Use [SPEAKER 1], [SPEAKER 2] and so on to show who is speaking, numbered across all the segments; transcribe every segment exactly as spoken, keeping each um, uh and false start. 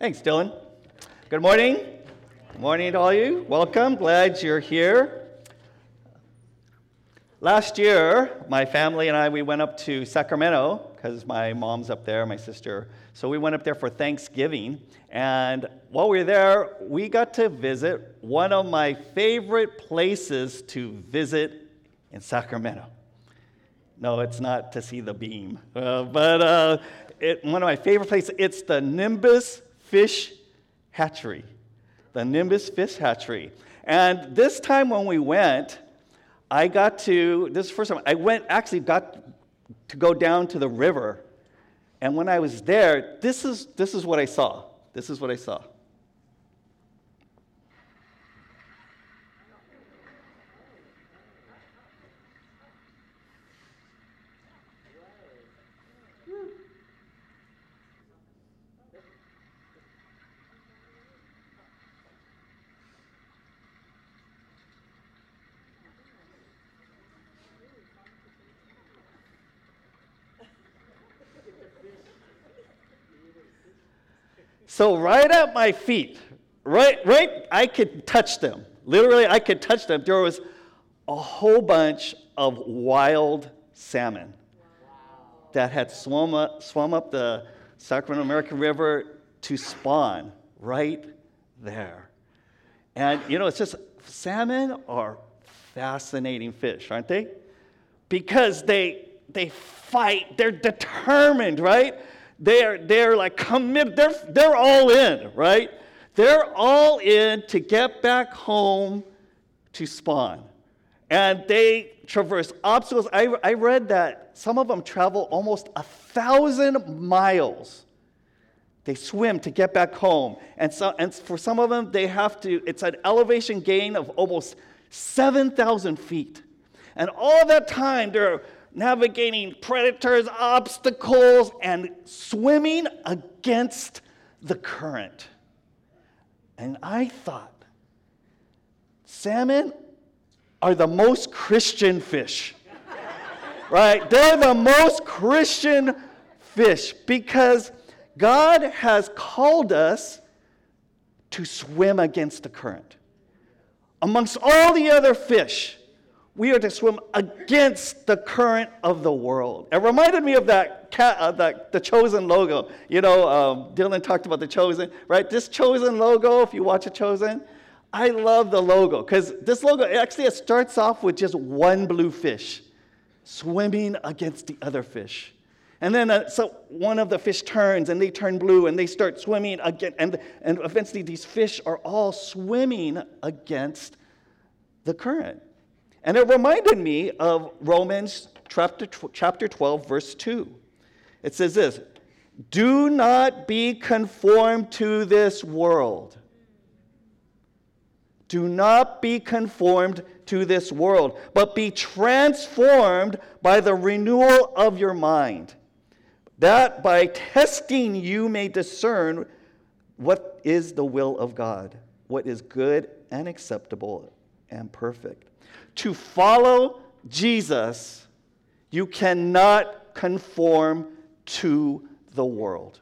[SPEAKER 1] Thanks, Dylan. Good morning. Good morning to all of you. Welcome. Glad you're here. Last year, my family and I, we went up to Sacramento because my mom's up there, my sister. So we went up there for Thanksgiving. And while we were there, we got to visit one of my favorite places to visit in Sacramento. No, it's not to see the beam. Uh, but uh, it, one of my favorite places, it's the Nimbus Fish Hatchery. The Nimbus Fish Hatchery. And this time when we went, I got to, this is the first time, I went, actually got to go down to the river. And when I was there, this is this is what I saw. This is what I saw. So right at my feet, right, right, I could touch them. Literally, I could touch them. There was a whole bunch of wild salmon that had swum up, swum up the Sacramento American River to spawn right there. And, you know, it's just, salmon are fascinating fish, aren't they? Because they they fight, they're determined, right? They're, they're like committed, they're, they're all in, right? They're all in to get back home to spawn. And they traverse obstacles. I, I read that some of them travel almost a thousand miles. They swim to get back home. And, so, and for some of them, they have to, it's an elevation gain of almost seven thousand feet. And all that time, they're navigating predators, obstacles, and swimming against the current. And I thought, salmon are the most Christian fish, right? They're the most Christian fish because God has called us to swim against the current. Amongst all the other fish, we are to swim against the current of the world. It reminded me of that cat, uh, that the Chosen logo. You know, um, Dylan talked about the Chosen, right? This Chosen logo, if you watch a Chosen, I love the logo because this logo, actually it starts off with just one blue fish swimming against the other fish. And then uh, so one of the fish turns and they turn blue and they start swimming again. And, and eventually these fish are all swimming against the current. And it reminded me of Romans chapter twelve, verse two. It says this, do not be conformed to this world. Do not be conformed to this world, but be transformed by the renewal of your mind, that by testing you may discern what is the will of God, what is good and acceptable and perfect. To follow Jesus, you cannot conform to the world.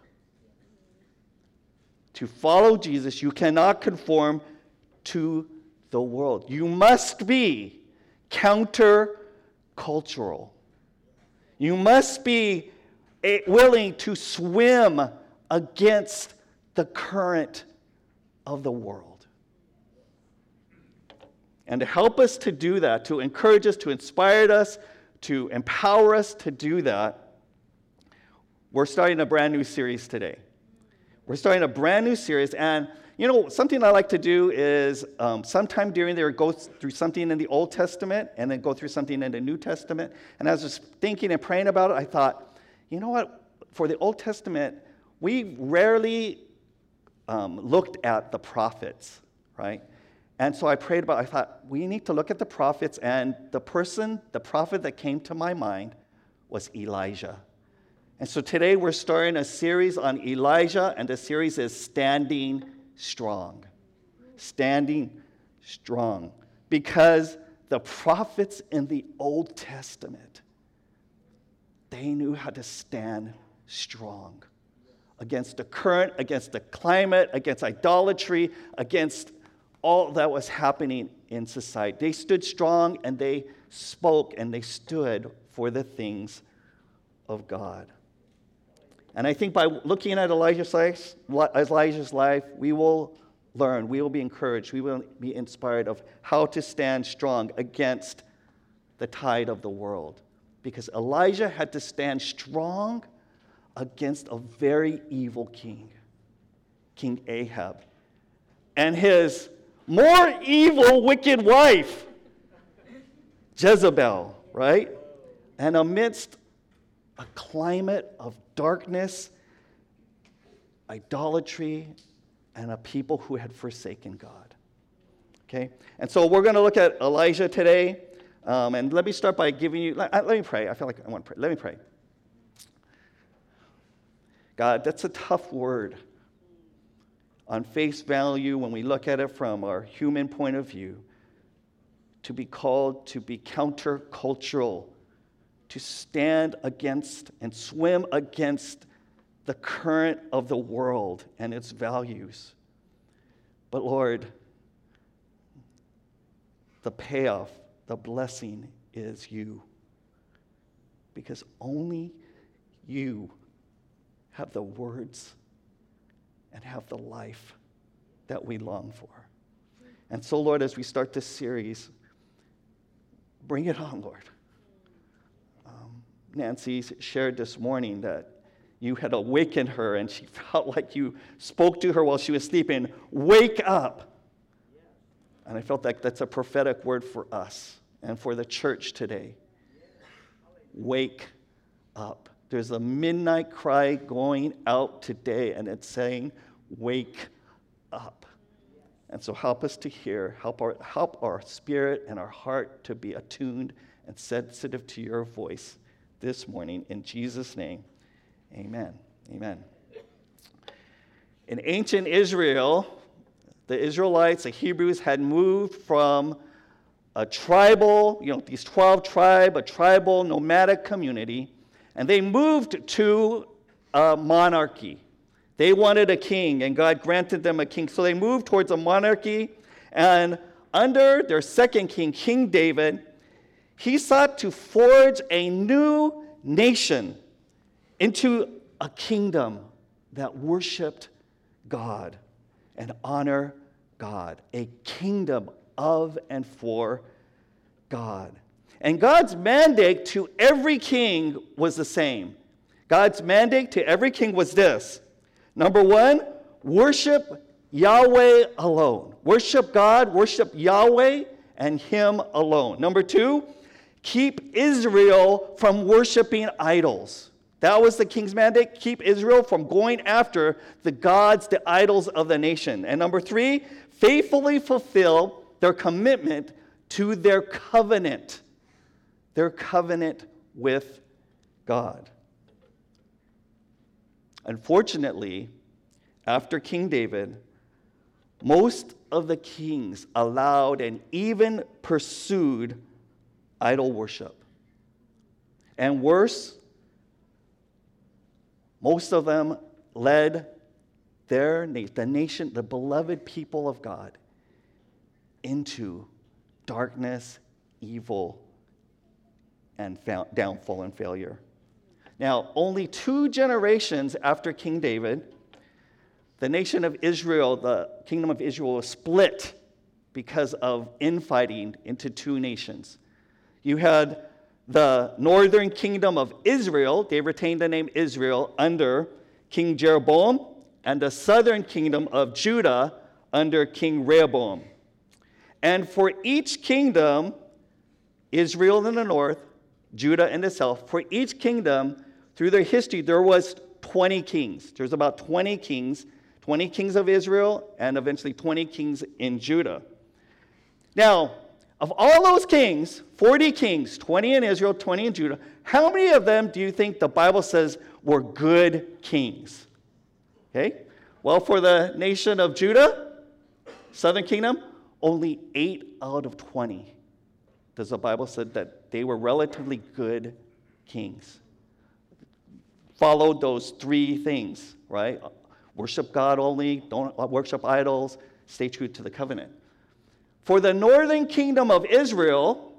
[SPEAKER 1] To follow Jesus, you cannot conform to the world. You must be countercultural. You must be willing to swim against the current of the world. And to help us to do that, to encourage us, to inspire us, to empower us to do that, we're starting a brand new series today. We're starting a brand new series, and you know, something I like to do is um, sometime during there go through something in the Old Testament and then go through something in the New Testament. And as I was thinking and praying about it, I thought, you know what? For the Old Testament, we rarely um, looked at the prophets, right? And so I prayed about it. I thought, we need to look at the prophets, and the person, the prophet that came to my mind was Elijah. And so today we're starting a series on Elijah, and the series is Standing Strong. Standing Strong. Because the prophets in the Old Testament, they knew how to stand strong against the current, against the climate, against idolatry, against all that was happening in society. They stood strong and they spoke and they stood for the things of God. And I think by looking at Elijah's life, Elijah's life, we will learn, we will be encouraged, we will be inspired of how to stand strong against the tide of the world. Because Elijah had to stand strong against a very evil king, King Ahab, and his more evil, wicked wife, Jezebel, right? And amidst a climate of darkness, idolatry, and a people who had forsaken God. Okay? And so we're going to look at Elijah today. Um, and let me start by giving you, let, let me pray. I feel like I want to pray. Let me pray. God, that's a tough word. On face value, when we look at it from our human point of view, to be called to be countercultural, to stand against and swim against the current of the world and its values. But Lord, the payoff, the blessing is you. Because only you have the words and have the life that we long for. And so, Lord, as we start this series, bring it on, Lord. Um, Nancy shared this morning that you had awakened her and she felt like you spoke to her while she was sleeping. Wake up. And I felt like that's a prophetic word for us and for the church today. Wake up. There's a midnight cry going out today, and it's saying, wake up. And so help us to hear, help our, help our spirit and our heart to be attuned and sensitive to your voice this morning. In Jesus' name, amen. Amen. In ancient Israel, the Israelites, the Hebrews, had moved from a tribal, you know, these twelve tribe, a tribal nomadic community, and they moved to a monarchy. They wanted a king, and God granted them a king. So they moved towards a monarchy, and under their second king, King David, he sought to forge a new nation into a kingdom that worshiped God and honor God, a kingdom of and for God. And God's mandate to every king was the same. God's mandate to every king was this. Number one, worship Yahweh alone. Worship God, worship Yahweh and Him alone. Number two, keep Israel from worshiping idols. That was the king's mandate. Keep Israel from going after the gods, the idols of the nation. And number three, faithfully fulfill their commitment to their covenant. Their covenant with God. Unfortunately, after King David, most of the kings allowed and even pursued idol worship. And worse, most of them led their the nation, the beloved people of God, into darkness, evil, and downfall and failure. Now, only two generations after King David, the nation of Israel, the kingdom of Israel, was split because of infighting into two nations. You had the northern kingdom of Israel, they retained the name Israel under King Jeroboam, and the southern kingdom of Judah under King Rehoboam. And for each kingdom, Israel in the north, Judah in the south, for each kingdom, through their history, there was twenty kings. There's about twenty kings, twenty kings of Israel, and eventually twenty kings in Judah. Now, of all those kings, forty kings, twenty in Israel, twenty in Judah, how many of them do you think the Bible says were good kings? Okay? Well, for the nation of Judah, southern kingdom, only eight out of twenty does the Bible say that they were relatively good kings. followed those three things, right? Worship God only, don't worship idols, stay true to the covenant. For the northern kingdom of Israel,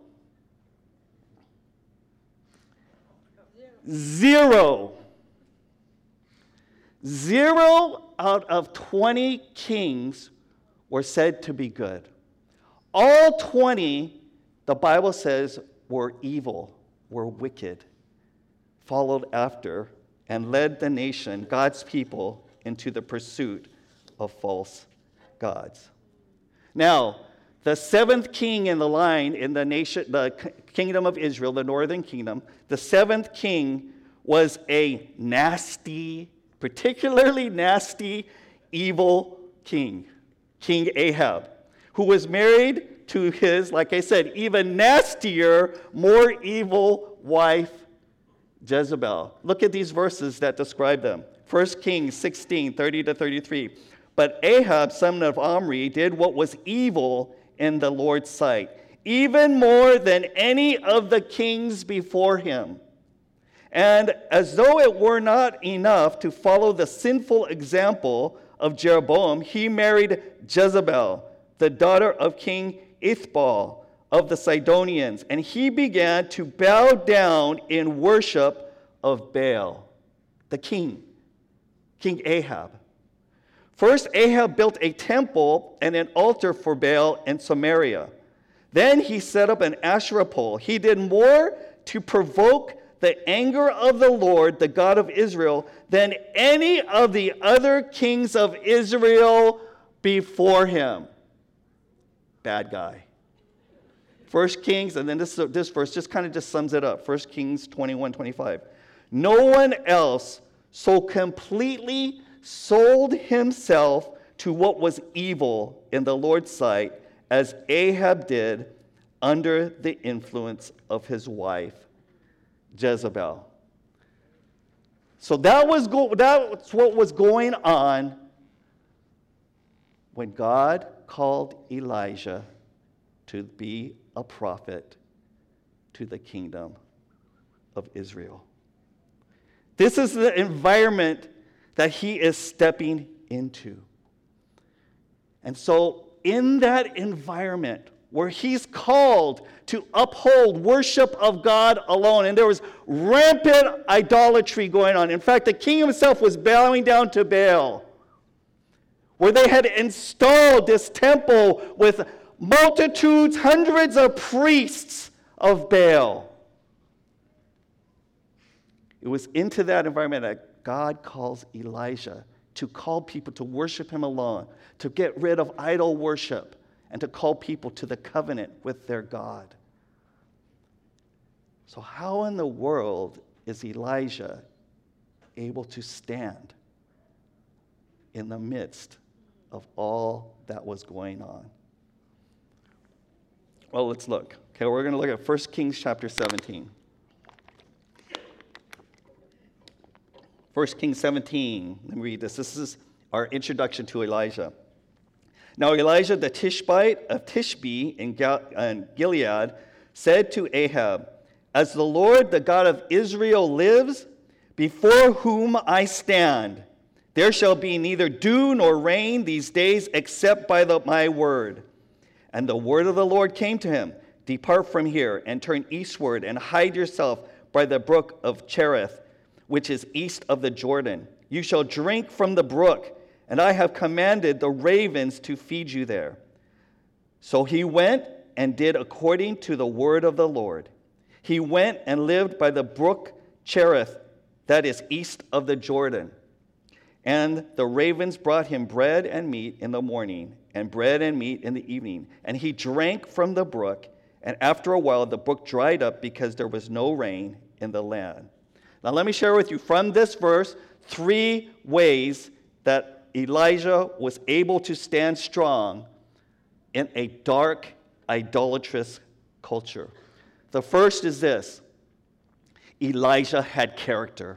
[SPEAKER 1] zero. Zero out of twenty kings were said to be good. All twenty, the Bible says, were evil, were wicked, followed after, and led the nation, God's people, into the pursuit of false gods. Now, the seventh king in the line in the nation, the kingdom of Israel, the northern kingdom, the seventh king was a nasty, particularly nasty, evil king, King Ahab, who was married to his, like I said, even nastier, more evil wife, Jezebel. Look at these verses that describe them. First Kings sixteen, thirty to thirty-three. But Ahab, son of Omri, did what was evil in the Lord's sight, even more than any of the kings before him. And as though it were not enough to follow the sinful example of Jeroboam, he married Jezebel, the daughter of King Ithbal of the Sidonians, and he began to bow down in worship of Baal, the king, King Ahab. First, Ahab built a temple and an altar for Baal in Samaria. Then he set up an Asherah pole. He did more to provoke the anger of the Lord, the God of Israel, than any of the other kings of Israel before him. Bad guy. First Kings, and then this, this verse just kind of just sums it up. First Kings twenty-one, twenty-five. No one else so completely sold himself to what was evil in the Lord's sight as Ahab did under the influence of his wife, Jezebel. So that was go- that's what was going on when God called Elijah to be a prophet to the kingdom of Israel. This is the environment that he is stepping into. And so in that environment where he's called to uphold worship of God alone, and there was rampant idolatry going on. In fact, the king himself was bowing down to Baal, where they had installed this temple with multitudes, hundreds of priests of Baal. It was into that environment that God calls Elijah to call people to worship him alone, to get rid of idol worship, and to call people to the covenant with their God. So how in the world is Elijah able to stand in the midst of all that was going on? Well, let's look. Okay, we're going to look at First Kings chapter seventeen. First Kings seventeen, let me read this. This is our introduction to Elijah. Now Elijah the Tishbite of Tishbe in, Gal- in Gilead said to Ahab, "As the Lord, the God of Israel, lives, before whom I stand, there shall be neither dew nor rain these days except by the, my word." And the word of the Lord came to him, "Depart from here and turn eastward and hide yourself by the brook of Cherith, which is east of the Jordan. You shall drink from the brook, and I have commanded the ravens to feed you there." So he went and did according to the word of the Lord. He went and lived by the brook Cherith, that is east of the Jordan. And the ravens brought him bread and meat in the morning, and bread and meat in the evening. And he drank from the brook, and after a while the brook dried up because there was no rain in the land. Now let me share with you from this verse three ways that Elijah was able to stand strong in a dark, idolatrous culture. The first is this: Elijah had character.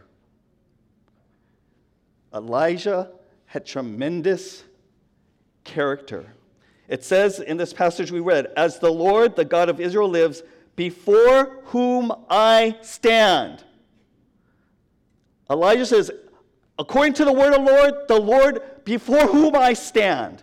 [SPEAKER 1] Elijah had tremendous character. It says in this passage we read, "As the Lord, the God of Israel, lives, before whom I stand." Elijah says, according to the word of the Lord, the Lord before whom I stand.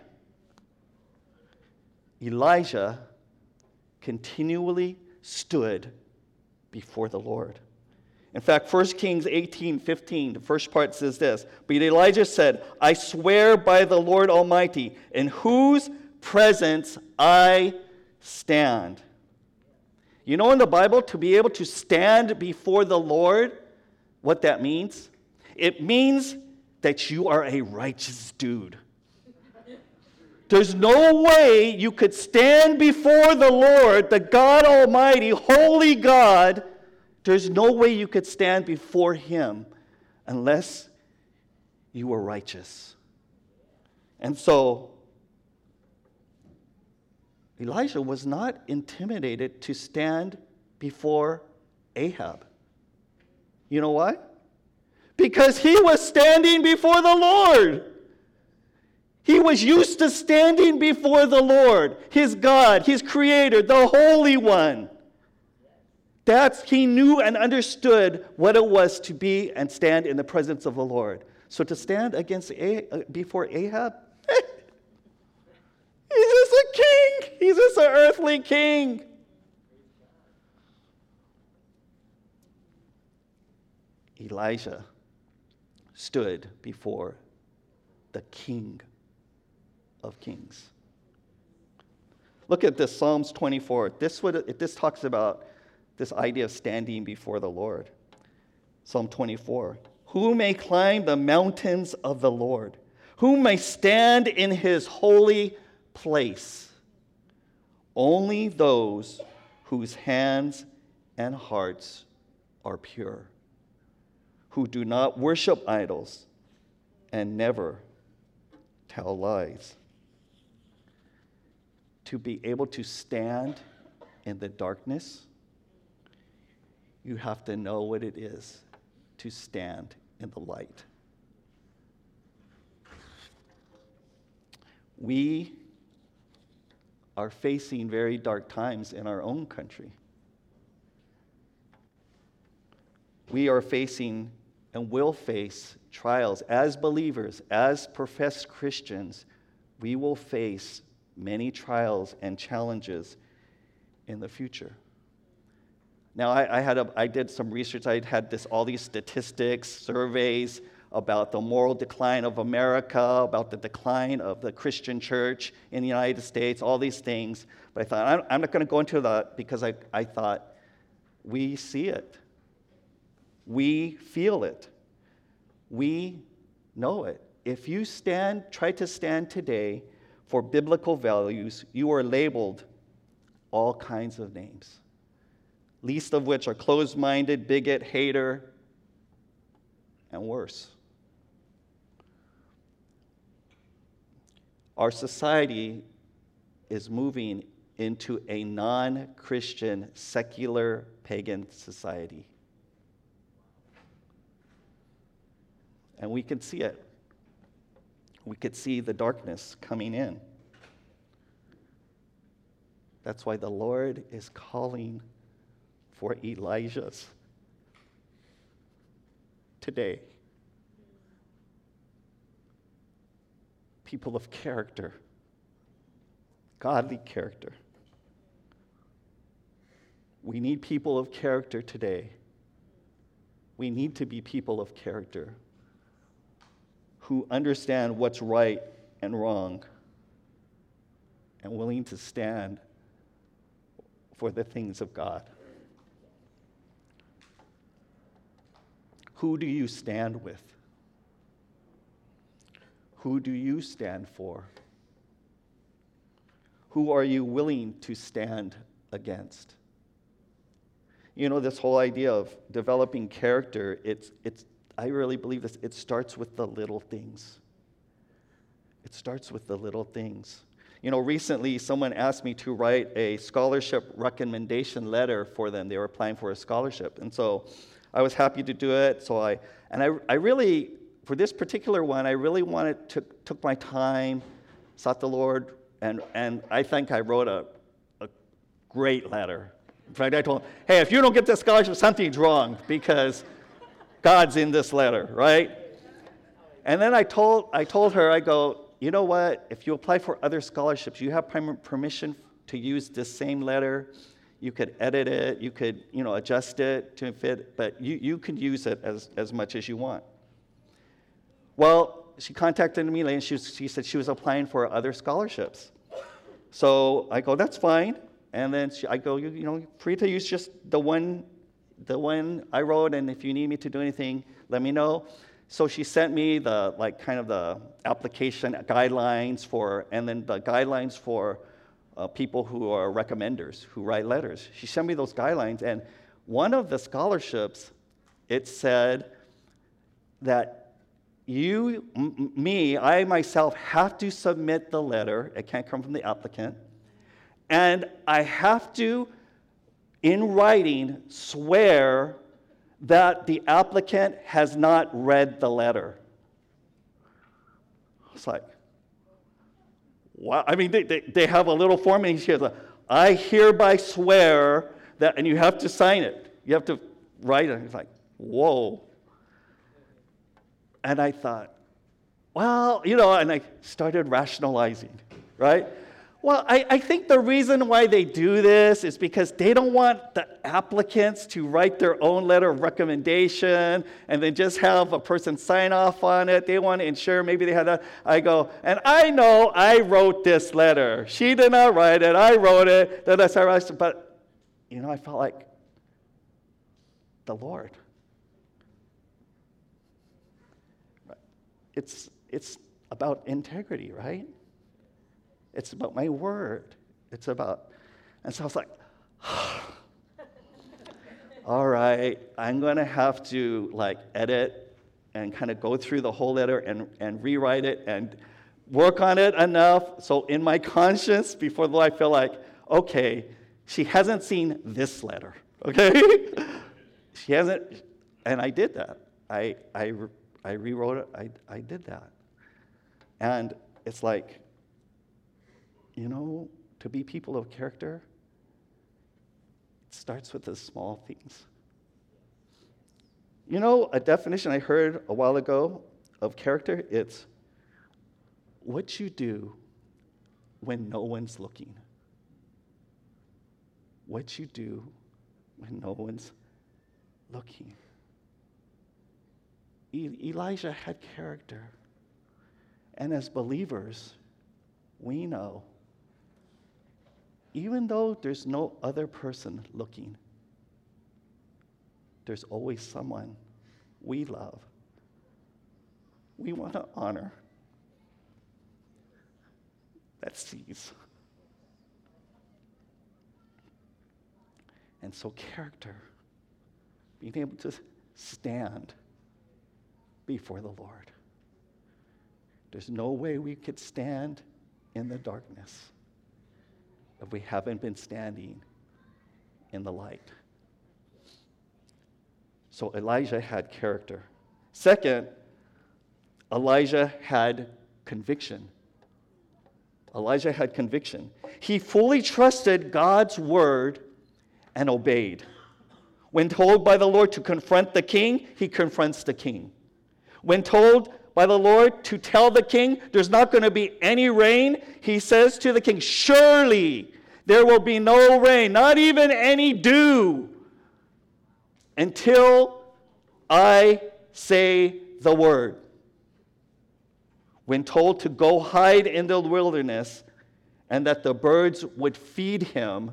[SPEAKER 1] Elijah continually stood before the Lord. In fact, First Kings eighteen fifteen, the first part says this, but Elijah said, I swear by the Lord Almighty, in whose presence I stand. You know in the Bible, to be able to stand before the Lord, what that means? It means that you are a righteous dude. There's no way you could stand before the Lord, the God Almighty, holy God. There's no way you could stand before him unless you were righteous. And so, Elijah was not intimidated to stand before Ahab. You know why? Because he was standing before the Lord. He was used to standing before the Lord, his God, his Creator, the Holy One. That's, he knew and understood what it was to be and stand in the presence of the Lord. So to stand against ah- before Ahab, he's just a king. He's just an earthly king. Elijah stood before the King of Kings. Look at this, Psalms twenty-four. This would, this talks about this idea of standing before the Lord. Psalm twenty-four. Who may climb the mountains of the Lord? Who may stand in his holy place? Only those whose hands and hearts are pure, who do not worship idols and never tell lies. To be able to stand in the darkness, you have to know what it is to stand in the light. We are facing very dark times in our own country. We are facing and will face trials. As believers, as professed Christians, we will face many trials and challenges in the future. Now, I, I had a, I did some research. I had this all these statistics, surveys about the moral decline of America, about the decline of the Christian church in the United States, all these things. But I thought, I'm, I'm not going to go into that because I, I thought, we see it. We feel it. We know it. If you stand, try to stand today for biblical values, you are labeled all kinds of names, least of which are closed-minded, bigot, hater, and worse. Our society is moving into a non-Christian, secular, pagan society. And we can see it. We could see the darkness coming in. That's why the Lord is calling for Elijahs today. People of character, godly character. We need people of character today. We need to be people of character who understand what's right and wrong and willing to stand for the things of God. Who do you stand with? Who do you stand for? Who are you willing to stand against? You know, this whole idea of developing character, it's, it's, I really believe this, it starts with the little things. It starts with the little things. You know, recently someone asked me to write a scholarship recommendation letter for them. They were applying for a scholarship. And so I was happy to do it. So I, and I, I really, for this particular one, I really wanted to, took my time, sought the Lord, and, and I think I wrote a, a great letter. In fact, I told him, hey, if you don't get this scholarship, something's wrong, because God's in this letter, right? And then I told, I told her, I go, you know what? If you apply for other scholarships, you have permission to use this same letter. You could edit it, you could, you know, adjust it to fit, but you, you can use it as, as much as you want. Well, she contacted me later, and she, was, she said she was applying for other scholarships. So I go, that's fine. And then she, I go, you, you know, free to use just the one, the one I wrote, and if you need me to do anything, let me know. So she sent me the, like, kind of the application guidelines for, and then the guidelines for uh, people who are recommenders, who write letters. She sent me those guidelines, and one of the scholarships, it said that you, m- me, I myself have to submit the letter. It can't come from the applicant. And I have to, in writing, swear that the applicant has not read the letter. It's like, wow. I mean, they, they, they have a little form, and he says, I hereby swear that, and you have to sign it. You have to write it. It's like, whoa. And I thought, well, you know, and I started rationalizing, right? Well, I, I think the reason why they do this is because they don't want the applicants to write their own letter of recommendation and then just have a person sign off on it. They want to ensure maybe they had a, I go, and I know I wrote this letter. She did not write it. I wrote it. Then I started, but, you know, I felt like the Lord. It's, it's about integrity, right? It's about my word. It's about, and so I was like, all right, I'm going to have to like edit and kind of go through the whole letter and, and rewrite it and work on it enough so in my conscience before the Lord I feel like, okay, she hasn't seen this letter, okay? She hasn't, and I did that. I, I, I rewrote it. I, I did that. And it's like, you know, to be people of character, it starts with the small things. You know, a definition I heard a while ago of character, it's what you do when no one's looking. What you do when no one's looking. E- Elijah had character. And as believers, we know even though there's no other person looking, there's always someone we love, we want to honor, that sees. And so character, being able to stand before the Lord. There's no way we could stand in the darkness if we haven't been standing in the light. So Elijah had character. Second, Elijah had conviction. Elijah had conviction. He fully trusted God's word and obeyed. When told by the Lord to confront the king, he confronts the king. When told by the Lord to tell the king there's not going to be any rain, he says to the king, surely there will be no rain, not even any dew, until I say the word. When told to go hide in the wilderness and that the birds would feed him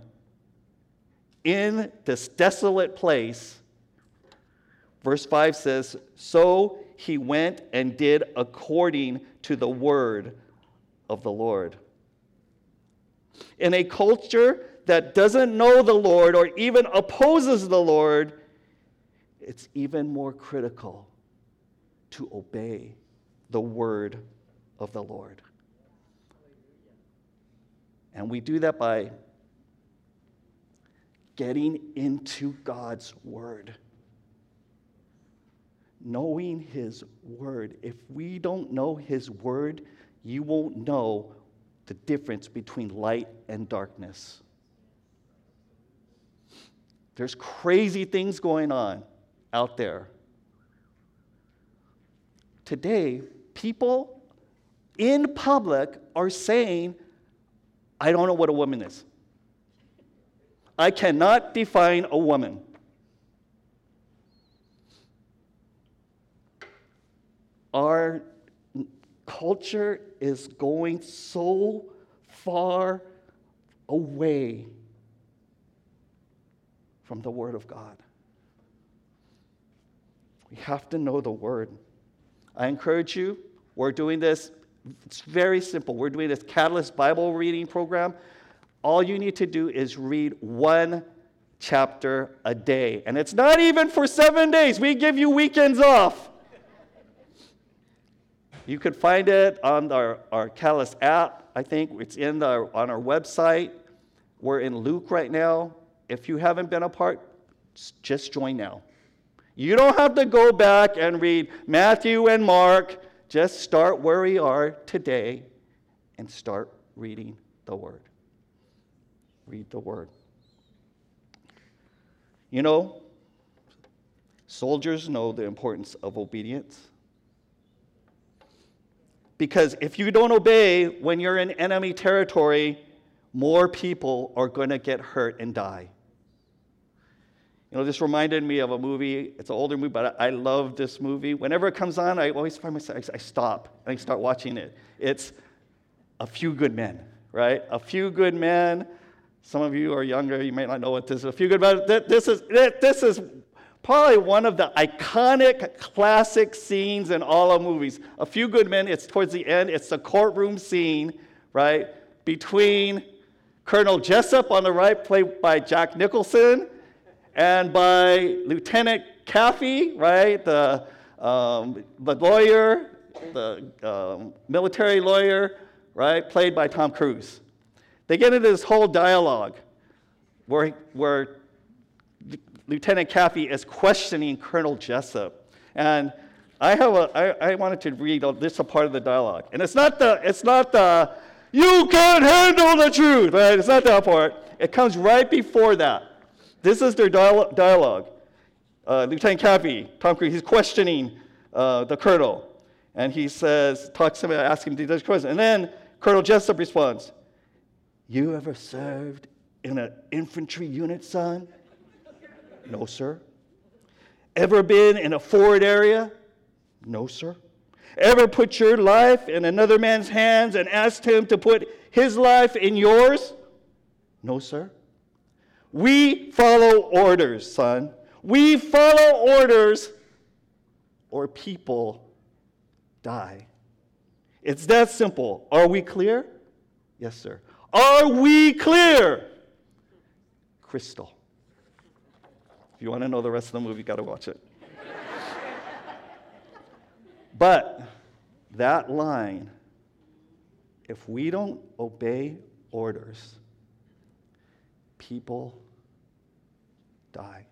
[SPEAKER 1] in this desolate place, verse five says, so he went and did according to the word of the Lord. In a culture that doesn't know the Lord or even opposes the Lord, it's even more critical to obey the word of the Lord. And we do that by getting into God's word. Knowing his word. If we don't know his word, you won't know the difference between light and darkness. There's crazy things going on out there today, people in public are saying, I don't know what a woman is. I cannot define a woman. Our culture is going so far away from the Word of God. We have to know the Word. I encourage you, we're doing this, it's very simple. We're doing this Catalyst Bible reading program. All you need to do is read one chapter a day. And it's not even for seven days. We give you weekends off. You could find it on our, our Catalyst app. I think it's in the, on our website. We're in Luke right now. If you haven't been a part, just join now. You don't have to go back and read Matthew and Mark. Just start where we are today and start reading the Word. Read the Word. You know, soldiers know the importance of obedience. Because if you don't obey when you're in enemy territory, more people are going to get hurt and die. You know, this reminded me of a movie. It's an older movie, but I, I love this movie. Whenever it comes on, I always find myself, I, I stop and I start watching it. It's A Few Good Men, right? A Few Good Men. Some of you are younger, you may not know what this is. A Few Good Men. This is, this is probably one of the iconic classic scenes in all of movies. A Few Good Men, it's towards the end. It's the courtroom scene, right, between Colonel Jessup on the right, played by Jack Nicholson, and by Lieutenant Kaffee, right, the, um, the lawyer, the um, military lawyer, right, played by Tom Cruise. They get into this whole dialogue where, where Lieutenant Kaffee is questioning Colonel Jessup. And I have a, I, I wanted to read this a part of the dialogue. And it's not the, it's not the, you can't handle the truth, right? It's not that part. It comes right before that. This is their dialogue. Uh, Lieutenant Kaffee, Tom Cruise, he's questioning uh, the colonel. And he says, talks to him, asks him these questions. And then Colonel Jessup responds, you ever served in an infantry unit, son? No, sir. Ever been in a forward area? No, sir. Ever put your life in another man's hands and asked him to put his life in yours? No, sir. We follow orders, son. We follow orders or people die. It's that simple. Are we clear? Yes, sir. Are we clear? Crystal. If you want to know the rest of the movie, you got to watch it. But that line, if we don't obey orders, people die.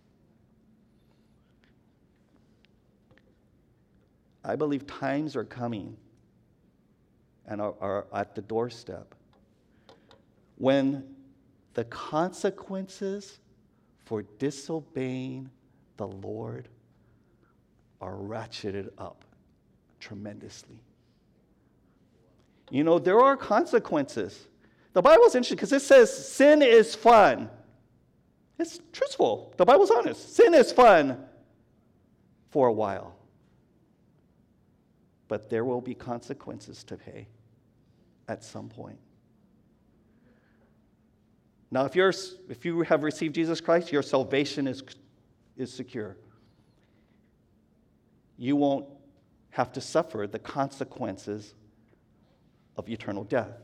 [SPEAKER 1] I believe times are coming and are, are at the doorstep when the consequences for disobeying the Lord are ratcheted up tremendously. You know, there are consequences. The Bible's interesting because it says sin is fun. It's truthful. The Bible's honest. Sin is fun for a while. But there will be consequences to pay at some point. Now, if you're if you have received Jesus Christ, your salvation is, is secure. You won't have to suffer the consequences of eternal death.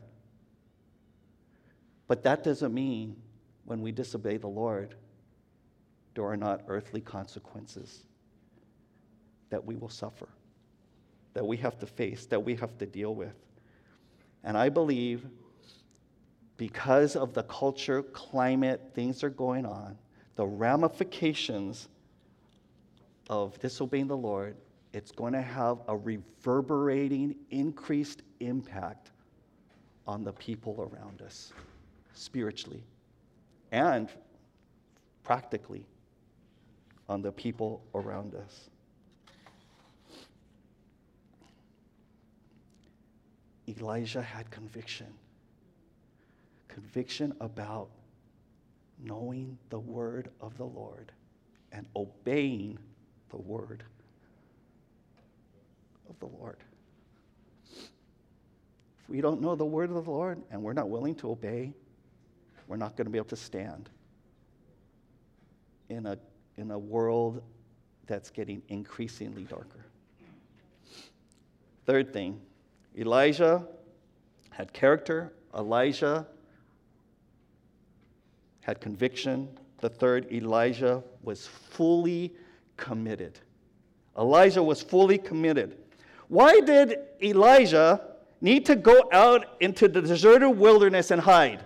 [SPEAKER 1] But that doesn't mean when we disobey the Lord, there are not earthly consequences that we will suffer, that we have to face, that we have to deal with. And I believe because of the culture, climate, things are going on, the ramifications of disobeying the Lord, it's going to have a reverberating, increased impact on the people around us, spiritually and practically on the people around us. Elijah had conviction. Conviction about knowing the word of the Lord and obeying the word of the Lord. If we don't know the word of the Lord and we're not willing to obey, we're not going to be able to stand in a, in a world that's getting increasingly darker. Third thing, Elijah had character. Elijah had conviction. The third, Elijah was fully committed. Elijah was fully committed. Why did Elijah need to go out into the deserted wilderness and hide?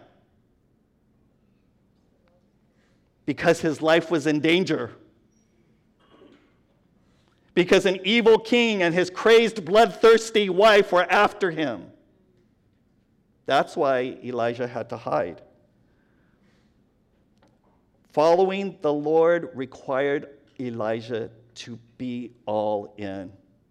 [SPEAKER 1] Because his life was in danger. Because an evil king and his crazed, bloodthirsty wife were after him. That's why Elijah had to hide. Following the Lord required Elijah to be all in.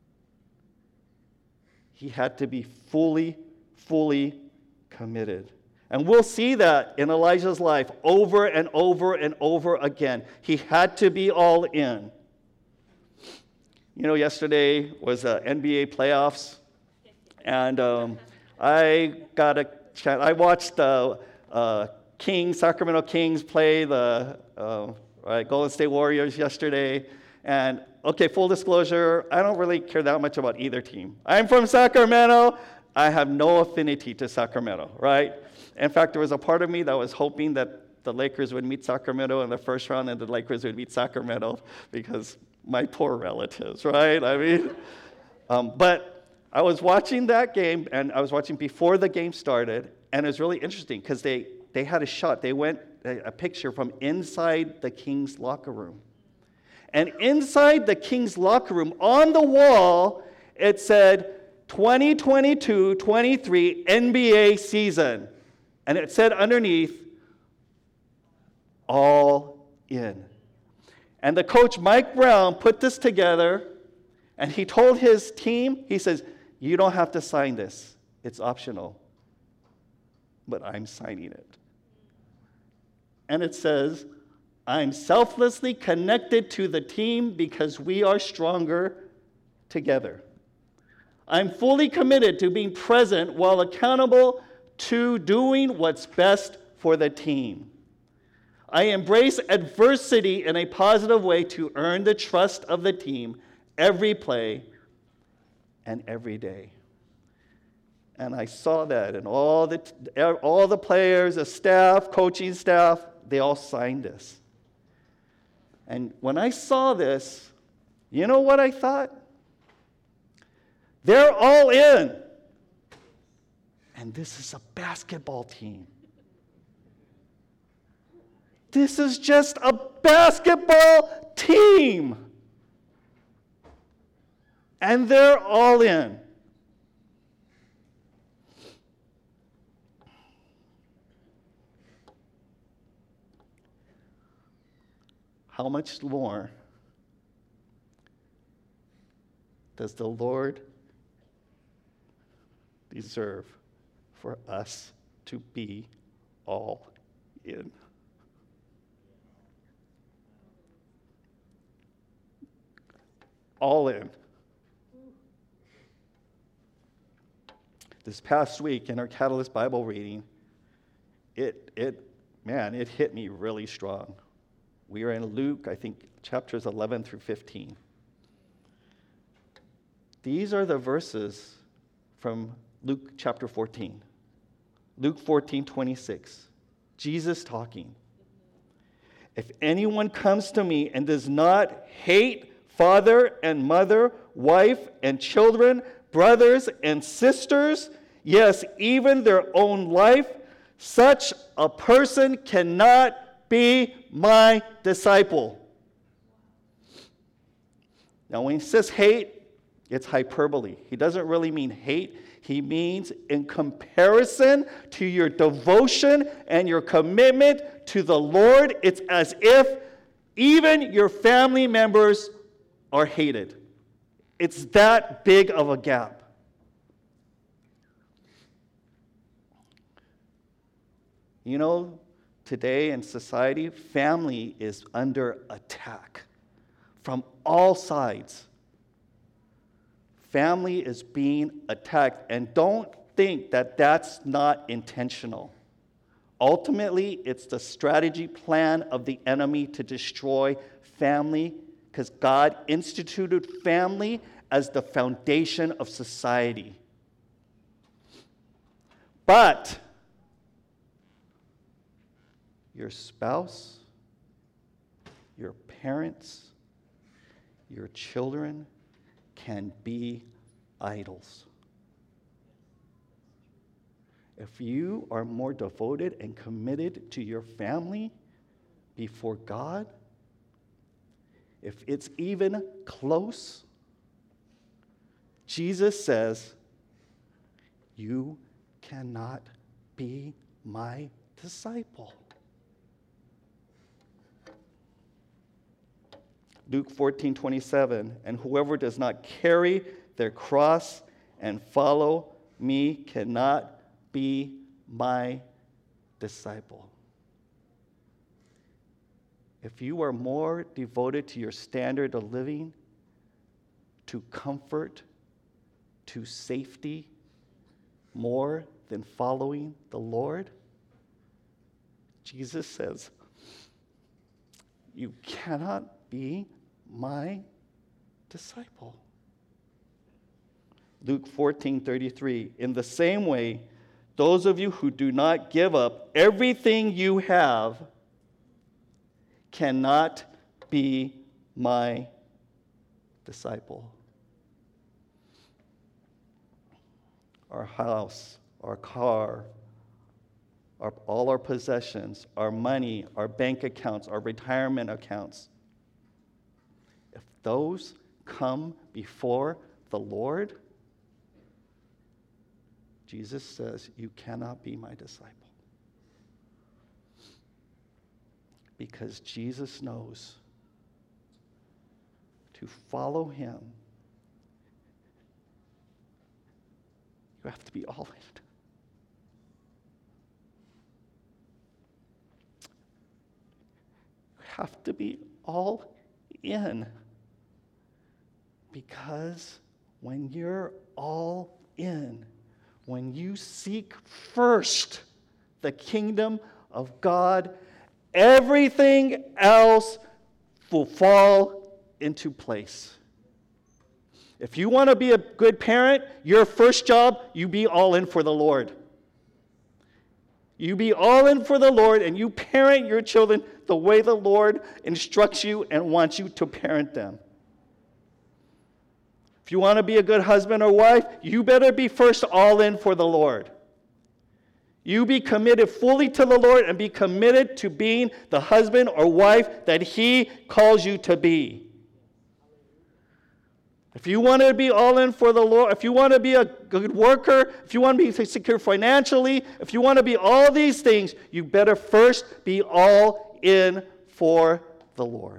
[SPEAKER 1] He had to be fully, fully committed. And we'll see that in Elijah's life over and over and over again. He had to be all in. You know, yesterday was uh, N B A playoffs, and um, I got a chat. I watched the uh, uh, Kings, Sacramento Kings play the uh, right, Golden State Warriors yesterday. And okay, full disclosure, I don't really care that much about either team. I'm from Sacramento. I have no affinity to Sacramento, right? In fact, there was a part of me that was hoping that the Lakers would meet Sacramento in the first round and the Lakers would meet Sacramento because my poor relatives, right? I mean, um, but I was watching that game, and I was watching before the game started, and it was really interesting because they, they had a shot. They went, a picture from inside the Kings locker room. And inside the Kings locker room, on the wall, it said twenty twenty-two twenty-three N B A season. And it said underneath, all in. And the coach, Mike Brown, put this together, and he told his team, he says, you don't have to sign this. It's optional. But I'm signing it. And it says, I'm selflessly connected to the team because we are stronger together. I'm fully committed to being present while accountable to doing what's best for the team. I embrace adversity in a positive way to earn the trust of the team every play and every day. And I saw that, and all the, all the players, the staff, coaching staff, they all signed this. And when I saw this, you know what I thought? They're all in. And this is a basketball team. This is just a basketball team. And they're all in. How much more does the Lord deserve for us to be all in? All in. This past week in our Catalyst Bible reading, it, it, man, it hit me really strong. We are in Luke, I think, chapters eleven through fifteen. These are the verses from Luke chapter fourteen. Luke fourteen twenty-six. Jesus talking. If anyone comes to me and does not hate father and mother, wife and children, brothers and sisters, yes, even their own life, such a person cannot be my disciple. Now, when he says hate, it's hyperbole. He doesn't really mean hate. He means in comparison to your devotion and your commitment to the Lord, it's as if even your family members are hated. It's that big of a gap. You know, today in society, family is under attack from all sides. Family is being attacked, and don't think that that's not intentional. Ultimately, it's the strategy plan of the enemy to destroy family, because God instituted family as the foundation of society. But your spouse, your parents, your children can be idols. If you are more devoted and committed to your family before God, if it's even close, Jesus says, you cannot be my disciple. Luke fourteen twenty-seven, and whoever does not carry their cross and follow me cannot be my disciple. If you are more devoted to your standard of living, to comfort, to safety, more than following the Lord, Jesus says, you cannot be my disciple. Luke fourteen thirty-three, in the same way, those of you who do not give up everything you have cannot be my disciple. Our house, our car, our, all our possessions, our money, our bank accounts, our retirement accounts, if those come before the Lord, Jesus says, you cannot be my disciple. Because Jesus knows to follow him, you have to be all in. You have to be all in. Because when you're all in, when you seek first the kingdom of God, everything else will fall into place. If you want to be a good parent, your first job, you be all in for the Lord. You be all in for the Lord, and you parent your children the way the Lord instructs you and wants you to parent them. If you want to be a good husband or wife, you better be first all in for the Lord. You be committed fully to the Lord and be committed to being the husband or wife that he calls you to be. If you want to be all in for the Lord, if you want to be a good worker, if you want to be secure financially, if you want to be all these things, you better first be all in for the Lord.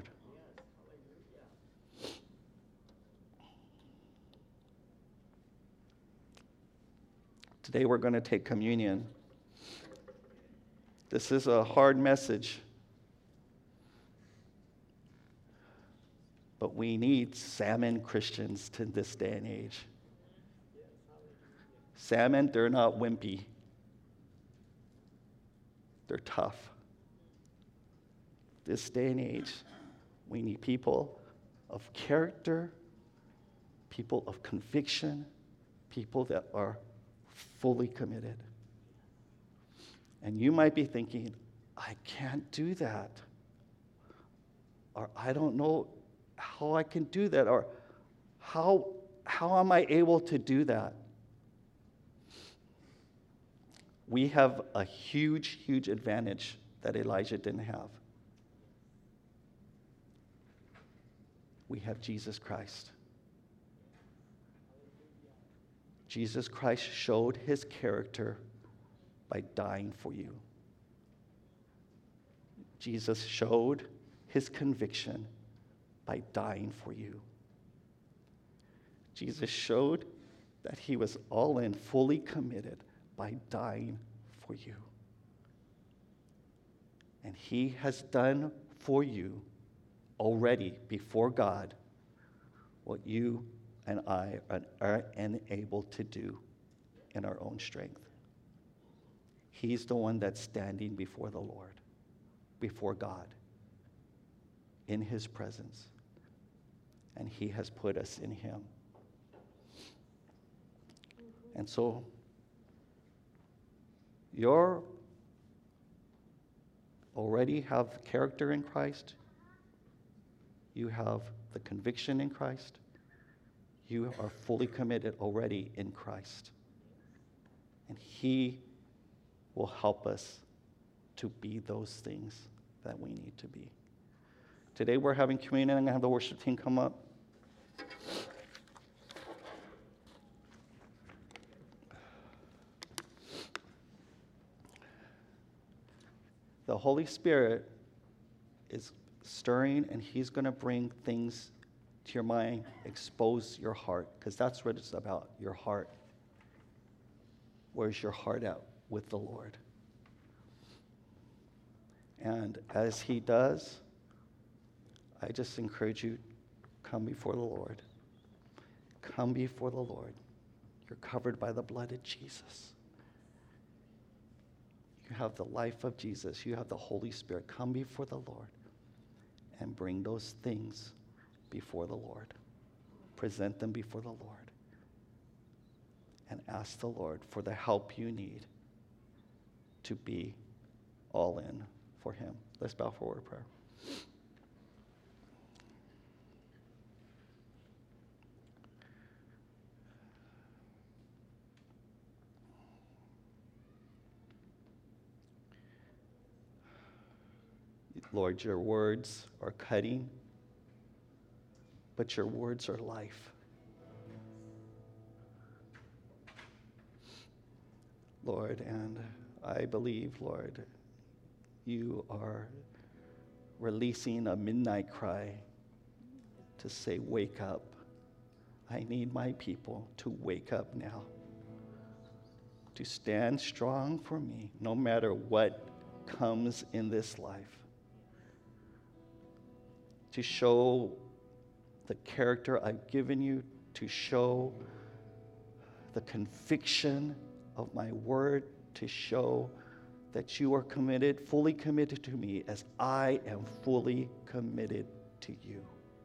[SPEAKER 1] Today we're going to take communion. This is a hard message. But we need salmon Christians to this day and age. Salmon, they're not wimpy. They're tough. This day and age, we need people of character, people of conviction, people that are fully committed. And you might be thinking, I can't do that. Or I don't know how I can do that, or how, how am I able to do that? We have a huge, huge advantage that Elijah didn't have. We have Jesus Christ. Jesus Christ showed his character by dying for you. Jesus showed his conviction by dying for you. Jesus showed that he was all in, fully committed by dying for you. And he has done for you already before God what you and I are unable to do in our own strength. He's the one that's standing before the Lord, before God, in his presence. And he has put us in him. And so, you're already have character in Christ. You have the conviction in Christ. You are fully committed already in Christ. And he will help us to be those things that we need to be. Today we're having communion. I'm going to have the worship team come up. The Holy Spirit is stirring, and he's going to bring things to your mind, expose your heart, because that's what it's about, your heart. Where's your heart at with the Lord? And as he does, I just encourage you, come before the Lord. Come before the Lord. You're covered by the blood of Jesus. You have the life of Jesus. You have the Holy Spirit. Come before the Lord and bring those things before the Lord. Present them before the Lord. And ask the Lord for the help you need to be all in for him. Let's bow for a word of prayer. Lord, your words are cutting, but your words are life. Lord, and I believe, Lord, you are releasing a midnight cry to say, wake up. I need my people to wake up now, to stand strong for me, no matter what comes in this life. To show the character I've given you, to show the conviction of my word, to show that you are committed, fully committed to me as I am fully committed to you.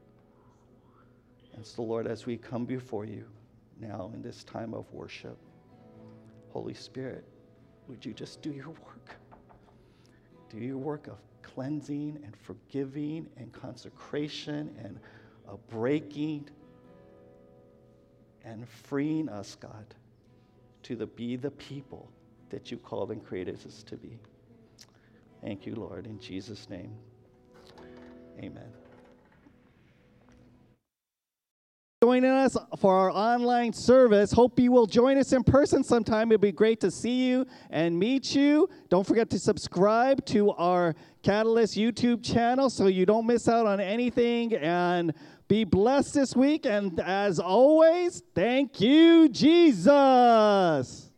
[SPEAKER 1] And so, Lord, as we come before you now in this time of worship, Holy Spirit, would you just do your work? Do your work of cleansing and forgiving and consecration and a breaking and freeing us, God, to the, be the people that you called and created us to be. Thank you, Lord, in Jesus' name. Amen. Joining us for our online service. Hope you will join us in person sometime. It'd be great to see you and meet you. Don't forget to subscribe to our Catalyst YouTube channel so you don't miss out on anything. And be blessed this week. And as always, thank you, Jesus.